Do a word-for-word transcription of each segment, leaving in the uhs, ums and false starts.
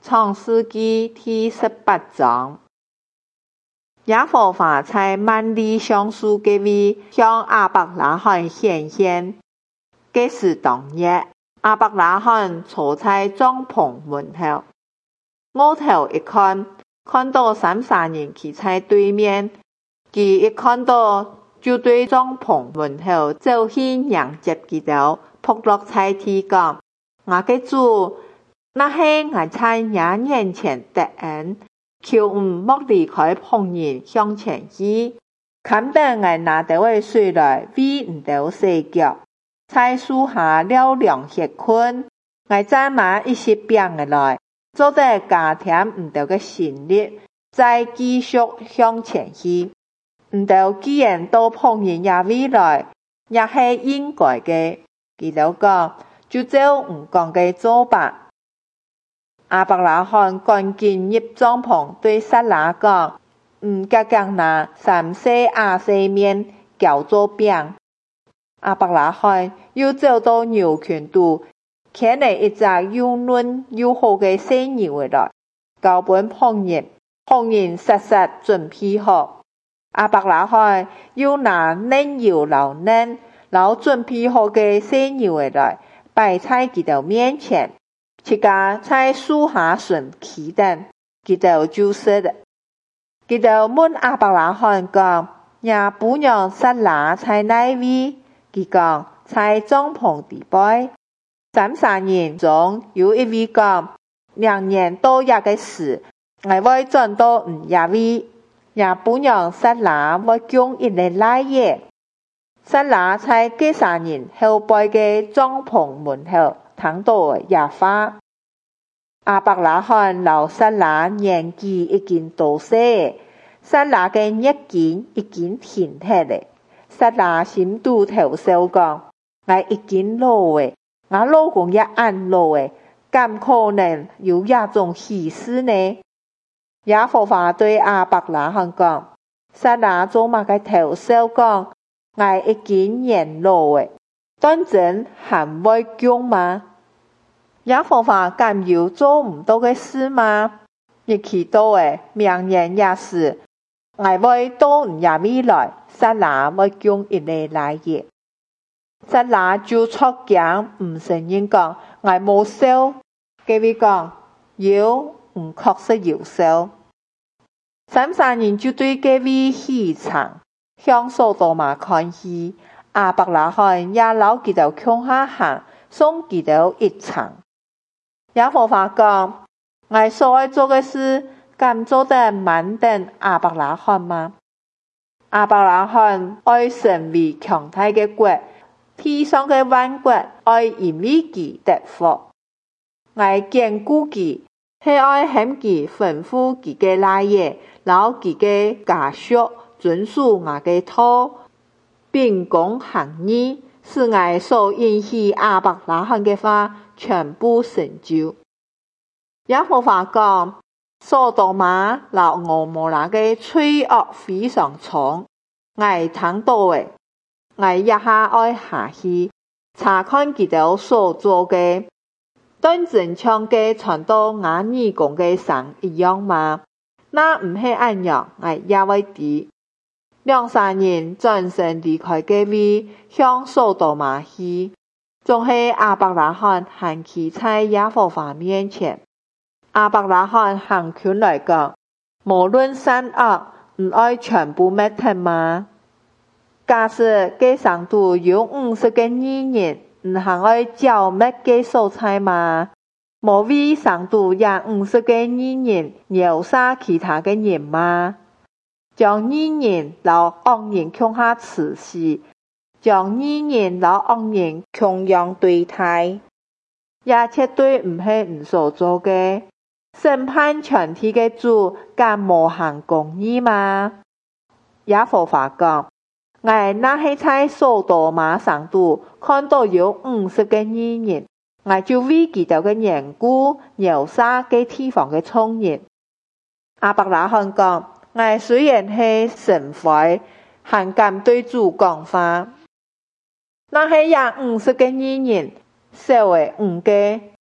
創世記第十八章。耶和華在萬里橡樹嘅位向亞伯拉罕顯現，這是當日，亞伯拉罕坐在帳篷門口，我頭一看，看到三三人企在對面，佢一看到就對帳篷門口走去迎接佢哋，仆落在地講：我嘅主，那係我在你眼前得恩，求唔莫離開旁人向前去，看得我拿到嘅水來為唔到洗腳，在樹下了涼歇困，我再拿一些餅嘅來，做得加添唔到嘅心力，再繼續向前去。唔到既然到旁人也未來，也係應該嘅，佢就講就照唔講嘅做吧。亞伯拉罕趕緊入帳篷，對撒拉講：唔夾夾拿三細亞細麵攪做餅。亞伯拉罕又走到牛群度，牽嚟一隻又嫩又好嘅細牛回來，交本旁人，旁人實實準備好。亞伯拉罕又拿嫩油撈嫩，撈準備好嘅細牛回來，擺在佢哋面前。自家在樹下順氣等，佢哋就食了。佢哋問亞伯拉罕講：也不讓撒拉在哪位？佢講：在帳篷底背。三三人中有一位講：兩年多日嘅事，我會轉到唔一位，也不讓撒拉會供一日來夜。撒拉在這三人後背嘅帳篷門口。聽到耶話，亞伯拉罕老撒拉年紀已經大細，撒拉嘅日經已經停下嚟。撒拉心度頭笑講：我已經老誒，我老公也按老誒，咁可能有這種喜事呢？耶和華對亞伯拉罕講：撒拉做乜嘅頭笑講：我已經年老誒。當真還會供嗎？耶和華敢有做唔到嘅事嗎？日期到誒，明年也是，我會到唔也未來，撒拉會供一日來夜。撒拉就出驚，唔承認講，我冇燒。佢會講，有，唔確實有燒。三三人就對這位戲場向索多瑪看去。亞伯拉罕也老佢哋向下行，送佢哋一程。耶和華講：我所愛做嘅事，敢做得慢等亞伯拉罕嗎？亞伯拉罕愛成為強大嘅國，地上嘅萬國愛因為佢得福。我堅固佢，係愛向佢吩咐佢嘅來嘢，然後佢嘅家屬遵守我嘅道。秉公行義，是我所應許亞伯拉罕嘅話全部成就。耶和華講：索多瑪和蛾摩拉嘅罪惡非常重，我聽到嘅，我一下愛下去查看佢哋所做嘅，當真像嘅傳到我耳講嘅神一樣嗎？那唔係咁樣，我也會知。兩三人轉身離開這位，向索多瑪去，總係亞伯拉罕行企在耶和華面前。亞伯拉罕行權來講：無論善惡，唔愛全部滅盡嗎？假使這上度有五十個義人，唔行愛剿滅這蔬菜嗎？無為上度也五十個義人，虐殺其他嘅人嗎？將義人和惡人向下刺死，將義人和惡人同樣對待，也絕對唔係唔所做嘅。審判全體嘅主，敢無行公義嗎？耶和華講：我那係在索多瑪上度看到有五十個義人，我就為佢哋嘅緣故，虐殺嘅地方嘅聰人。亞伯拉罕講：我雖然係神悔，還敢對主講話。那係也五十個義人，少為五個，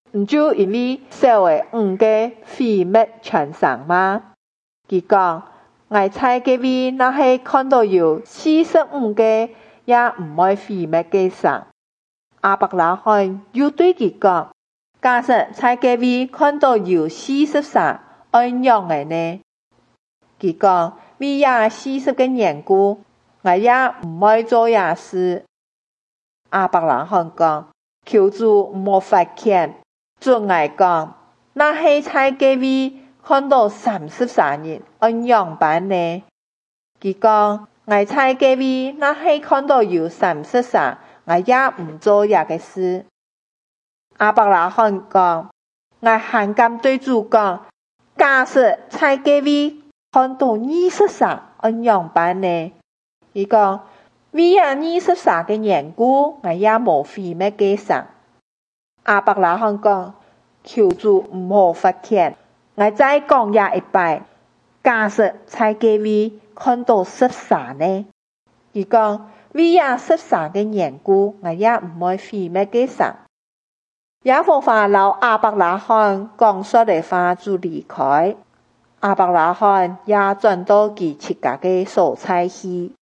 唔就因为社會五個毀滅全城嗎？佢講，我在嗰位那是看到有四十五個也唔會毀滅嘅城。亞伯拉罕又對佢講，假設在嗰位看到有四十三安樣嘅呢？佢講，為也四十個緣故，我也唔會做也事。亞伯拉罕講，求主唔好發遣。准我講，那係在嗰位看到三十三人安樣辦呢？佢講，我在嗰位那係看到有三十三，我也唔做也個事。亞伯拉罕講，我還敢對主講，假使在嗰位看到二十三安樣辦呢？佢講，為也二十三個緣故，我也無毀滅嘅城。亞伯拉罕講，求主唔好發遣，我再講也一擺，假使在嗰位看到十三呢？佢講，為也十三個緣故，我也唔會毀滅嘅城。耶和華留亞伯拉罕講說的話就離開，亞伯拉罕也轉到佢自家嘅所在去。